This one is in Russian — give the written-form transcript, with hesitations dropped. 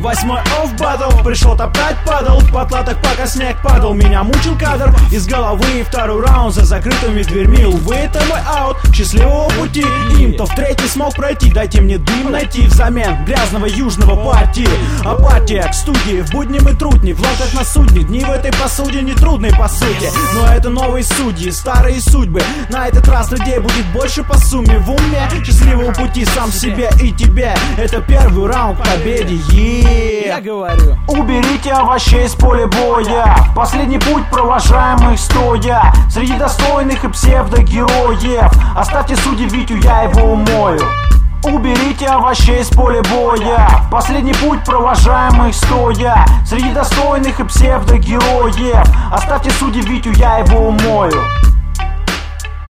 8-й офф батл, пришел топтать падал, в потлаток пока снег падал. Меня мучил кадр из головы, второй раунд за закрытыми дверьми. Увы, это мой аут, счастливого пути им. То в третий смог пройти, дайте мне дым найти взамен грязного южного партии. Апатия к студии, в будни мы трудни, влог как на судне. Дни в этой посуде не трудные по сути, но это новые судьи, старые судьбы. На этот раз людей будет больше по сумме. В уме счастливого пути сам себе и тебе. Это первый раунд к победе. Я говорю: уберите овощей с поля боя, последний путь провожаем их стоя. Среди достойных и псевдогероев оставьте судьи Витю, я его умою. Уберите овощей с поля боя, последний путь провожаем их стоя. Среди достойных и псевдогероев оставьте судьи Витю, я его умою.